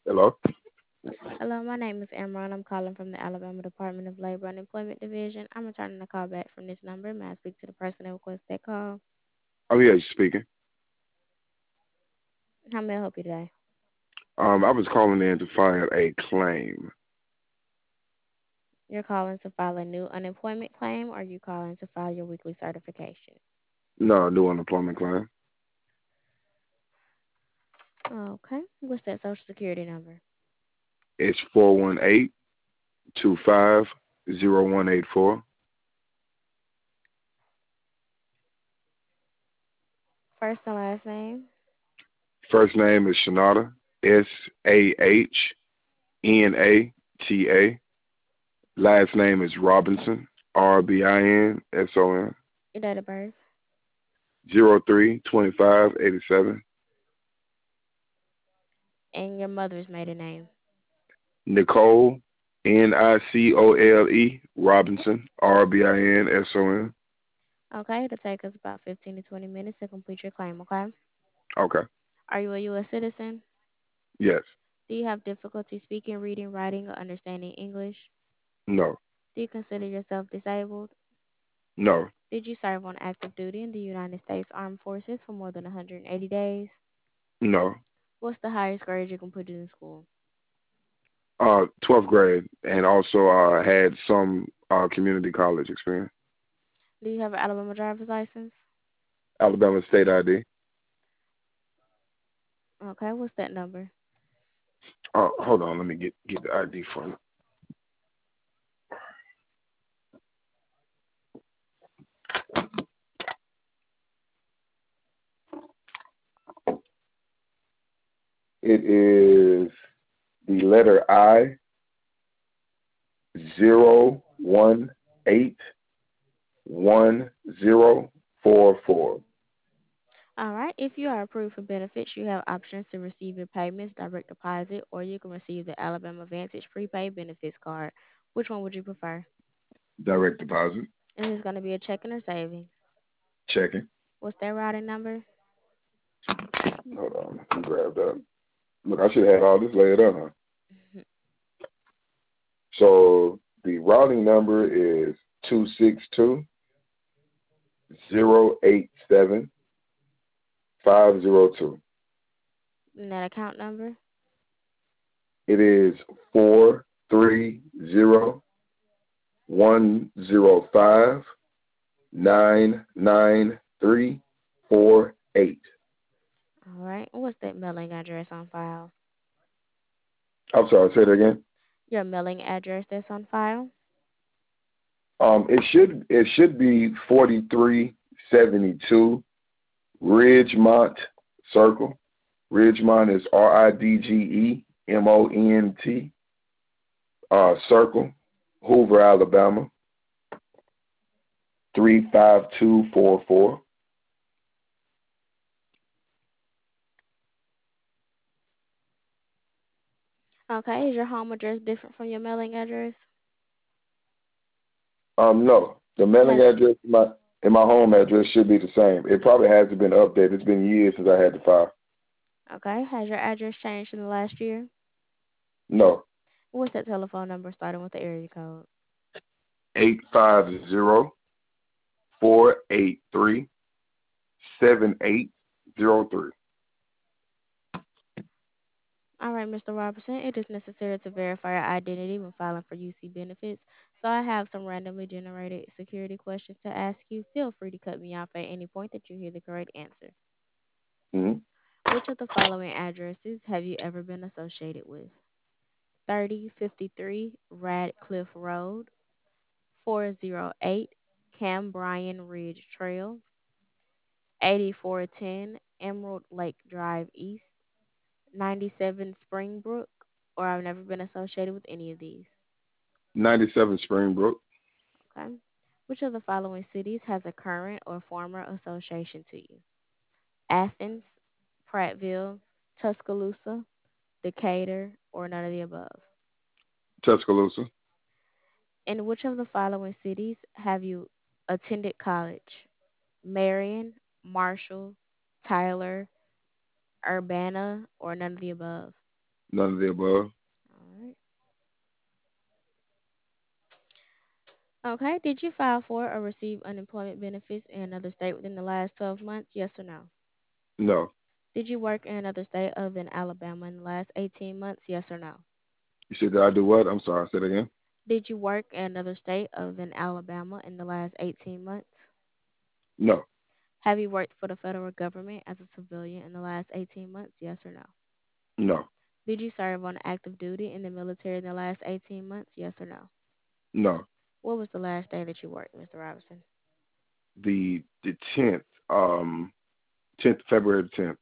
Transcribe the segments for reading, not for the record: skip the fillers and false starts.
Hello? Hello, my name is Amron. I'm calling from the Alabama Department of Labor and Employment Division. I'm returning a call back from this number. May I speak to the person that requested that call? Oh, yeah, you speaking. How may I help you today? I was calling in to file a claim. You're calling to file a new unemployment claim, or are you calling to file your weekly certification? No, new unemployment claim. Okay. What's that social security number? It's 418-25-0184. First and last name. First name is Shanata, Sahnata. Last name is Robinson, Rbinson, Your date of birth. 03-25-87. And your mother's maiden name. Nicole, Nicole, Robinson, Robinson. Okay. It'll take us about 15 to 20 minutes to complete your claim, okay? Okay. Are you a U.S. citizen? Yes. Do you have difficulty speaking, reading, writing, or understanding English? No. Do you consider yourself disabled? No. Did you serve on active duty in the United States Armed Forces for more than 180 days? No. What's the highest grade you can put in school? 12th grade, and also had some community college experience. Do you have an Alabama driver's license? Alabama State ID. Okay, what's that number? Hold on, let me get the ID from you. It is the letter I 0181044. All right, if you are approved for benefits, you have options to receive your payments direct deposit, or you can receive the Alabama Vantage prepaid benefits card. Which one would you prefer? Direct deposit. Is this going to be a checking or savings? Checking. What's that routing number? Hold on, let me grab that. Look, I should have had all this laid out, huh? So the routing number is 262-087-502. And that account number? It is 430-105-99348. All right, what's that mailing address on file? I'm sorry, say that again. Your mailing address that's on file? It should be 4372 Ridgemont Circle. Ridgemont is Ridgemont, Circle, Hoover, Alabama 35244. Okay, is your home address different from your mailing address? No, the mailing Has address and my home address should be the same. It probably hasn't been updated. It's been years since I had to file. Okay, has your address changed in the last year? No, What's that telephone number starting with the area code? 850-483-7803. All right, Mr. Robertson, it is necessary to verify your identity when filing for UC benefits. So I have some randomly generated security questions to ask you. Feel free to cut me off at any point that you hear the correct answer. Mm-hmm. Which of the following addresses have you ever been associated with? 3053 Radcliffe Road, 408 Cambrian Ridge Trail, 8410 Emerald Lake Drive East, 97 Springbrook, or I've never been associated with any of these. 97 Springbrook. Okay. Which of the following cities has a current or former association to you? Athens, Prattville, Tuscaloosa, Decatur, or none of the above? Tuscaloosa. In which of the following cities have you attended college? Marion, Marshall, Tyler, Urbana, or none of the above? None of the above. All right. Okay. Did you file for or receive unemployment benefits in another state within the last 12 months? Yes or no? No. Did you work in another state other than Alabama in the last 18 months? Yes or no? You said that I do what? I'm sorry. Say it again. Did you work in another state other than Alabama in the last 18 months? No. Have you worked for the federal government as a civilian in the last 18 months? Yes or no? No. Did you serve on active duty in the military in the last 18 months? Yes or no? No. What was the last day that you worked, Mr. Robinson? The 10th February 10th.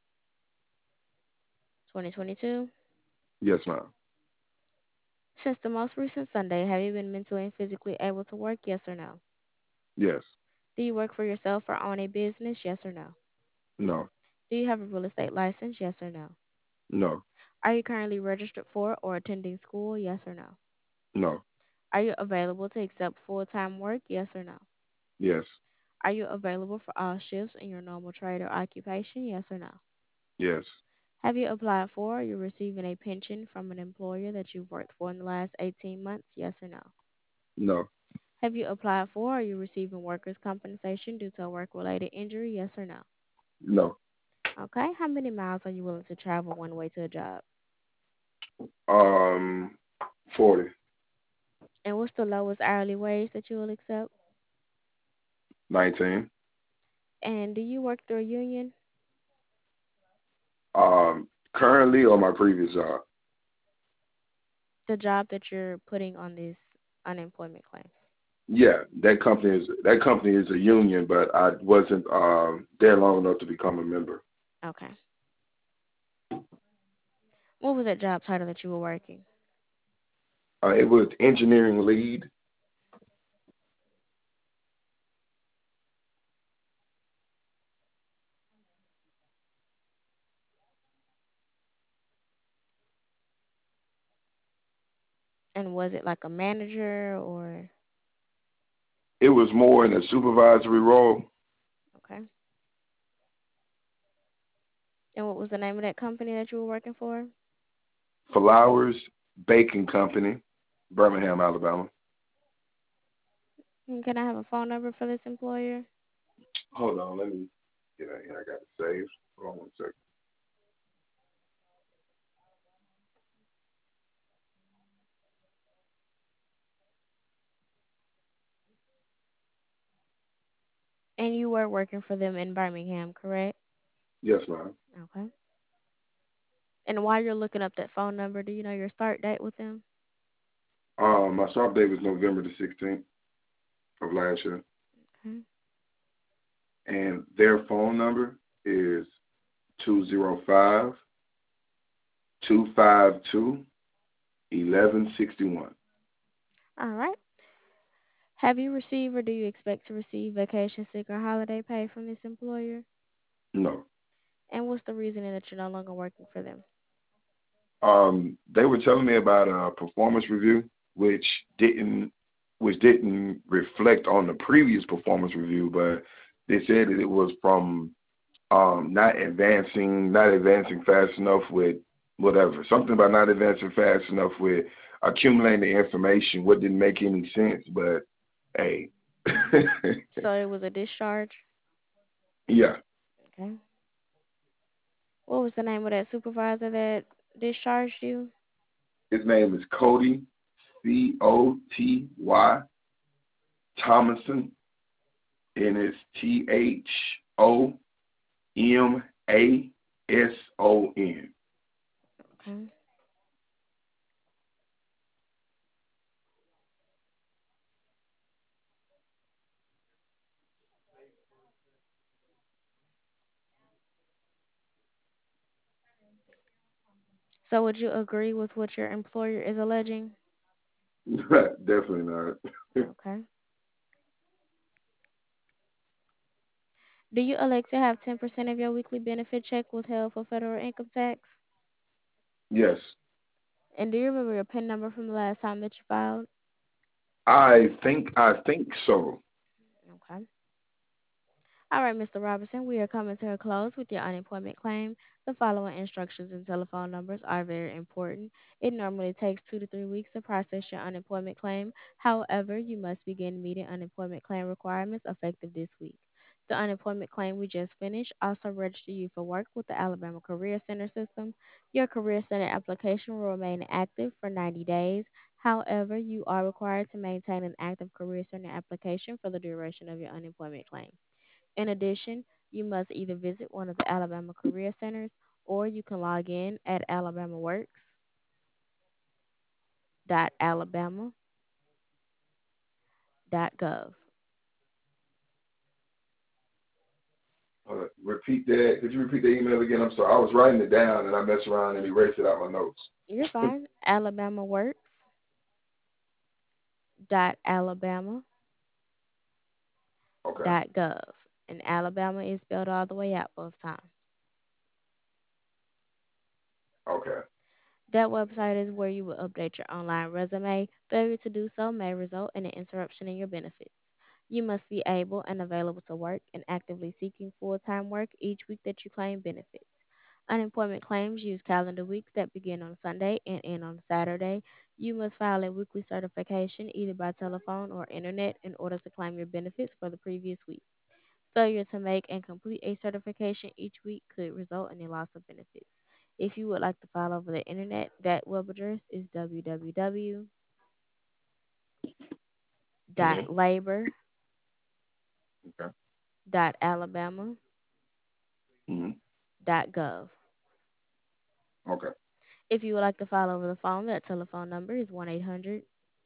2022? Yes, ma'am. Since the most recent Sunday, have you been mentally and physically able to work? Yes or no? Yes. Do you work for yourself or own a business? Yes or no? No. Do you have a real estate license? Yes or no? No. Are you currently registered for or attending school? Yes or no? No. Are you available to accept full time work? Yes or no? Yes. Are you available for all shifts in your normal trade or occupation? Yes or no? Yes. Have you applied for or you're receiving a pension from an employer that you've worked for in the last 18 months? Yes or no? No. Have you applied for or you're receiving workers' compensation due to a work related injury? Yes or no? No. Okay. How many miles are you willing to travel one way to a job? Um, 40. And what's the lowest hourly wage that you will accept? 19. And do you work through a union? Currently or my previous job. The job that you're putting on this unemployment claim. Yeah, that company is a union, but I wasn't there long enough to become a member. Okay. What was that job title that you were working? It was engineering lead. And was it like a manager or It was more in a supervisory role. okay? And what was the name of that company that you were working for? Flowers Baking Company, Birmingham, Alabama. And can I have a phone number for this employer? Hold on, let me get out here. I got it saved. Hold on one second. And you were working for them in Birmingham, correct? Yes, ma'am. Okay. And while you're looking up that phone number, do you know your start date with them? My start date was November the 16th of last year, Okay. and their phone number is 205 252 1161. All right. Have you received or do you expect to receive vacation, sick, or holiday pay from this employer? No. And what's the reasoning that you're no longer working for them? They were telling me about a performance review, which didn't which didn't reflect on the previous performance review, but they said that it was from not advancing fast enough with whatever. Something about not advancing fast enough with accumulating the information, what didn't make any sense, but hey. So it was a discharge. Yeah. Okay. What was the name of that supervisor that discharged you? His name is Cody, Coty Thomason, and it's Thomason. Okay. So would you agree with what your employer is alleging? Definitely not. Okay. Do you elect to have 10% of your weekly benefit check withheld for federal income tax? Yes. And do you remember your PIN number from the last time that you filed? I think so. Okay. All right, Mr. Robinson, we are coming to a close with your unemployment claim. The following instructions and telephone numbers are very important. It normally takes 2 to 3 weeks to process your unemployment claim. However, you must begin meeting unemployment claim requirements effective this week. The unemployment claim we just finished also register you for work with the Alabama Career Center system. Your Career Center application will remain active for 90 days. However, you are required to maintain an active Career Center application for the duration of your unemployment claim. In addition, you must either visit one of the Alabama Career Centers or you can log in at alabamaworks.alabama.gov. Repeat that. Could you repeat the email again? I'm sorry. I was writing it down and I messed around and erased it out my notes. You're fine. alabamaworks.alabama.gov. Okay. And Alabama is spelled all the way out both times. Okay. That website is where you will update your online resume. Failure to do so may result in an interruption in your benefits. You must be able and available to work and actively seeking full time work each week that you claim benefits. Unemployment claims use calendar weeks that begin on Sunday and end on Saturday. You must file a weekly certification either by telephone or internet in order to claim your benefits for the previous week. Failure to make and complete a certification each week could result in a loss of benefits. If you would like to file over the internet, that web address is Mhm. www.labor.alabama.gov. Okay. Mhm. Okay. If you would like to file over the phone, that telephone number is 1-800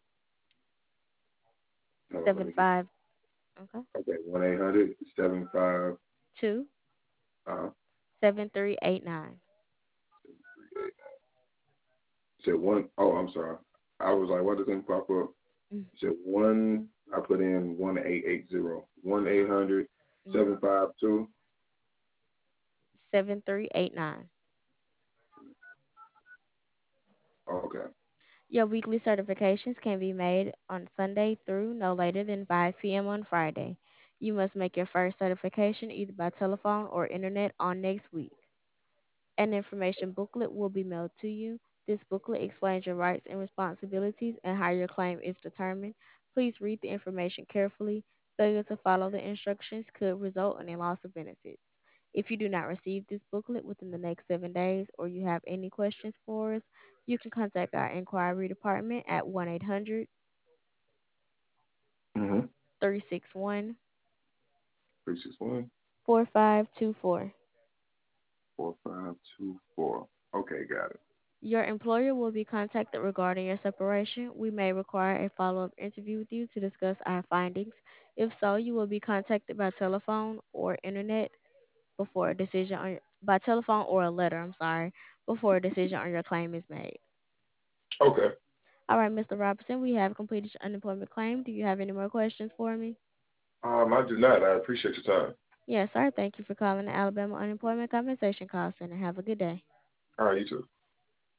Hold on. Let me get. 75 okay, Okay. 1-800-75. 2 Uh. 7389. Said one. Oh, I'm sorry. I was like, what does it pop up? Said one. I put in 1880. 1-800 Mm-hmm. 752. 7389. Okay. Your weekly certifications can be made on Sunday through no later than 5 p.m. on Friday. You must make your first certification either by telephone or internet on next week. An information booklet will be mailed to you. This booklet explains your rights and responsibilities and how your claim is determined. Please read the information carefully. Failure to follow the instructions could result in a loss of benefits. If you do not receive this booklet within the next 7 days or you have any questions for us, you can contact our inquiry department at 1 800 Mhm. 361 361 4524. 4524. Okay, got it. Your employer will be contacted regarding your separation. We may require a follow up interview with you to discuss our findings. If so, you will be contacted by telephone or internet before a decision on by telephone or a letter, I'm sorry, before a decision on your claim is made. Okay. All right, Mr. Robinson, we have completed your unemployment claim. Do you have any more questions for me? I do not. I appreciate your time. Yes, sir. Thank you for calling the Alabama Unemployment Compensation Call Center. Have a good day. All right, you too.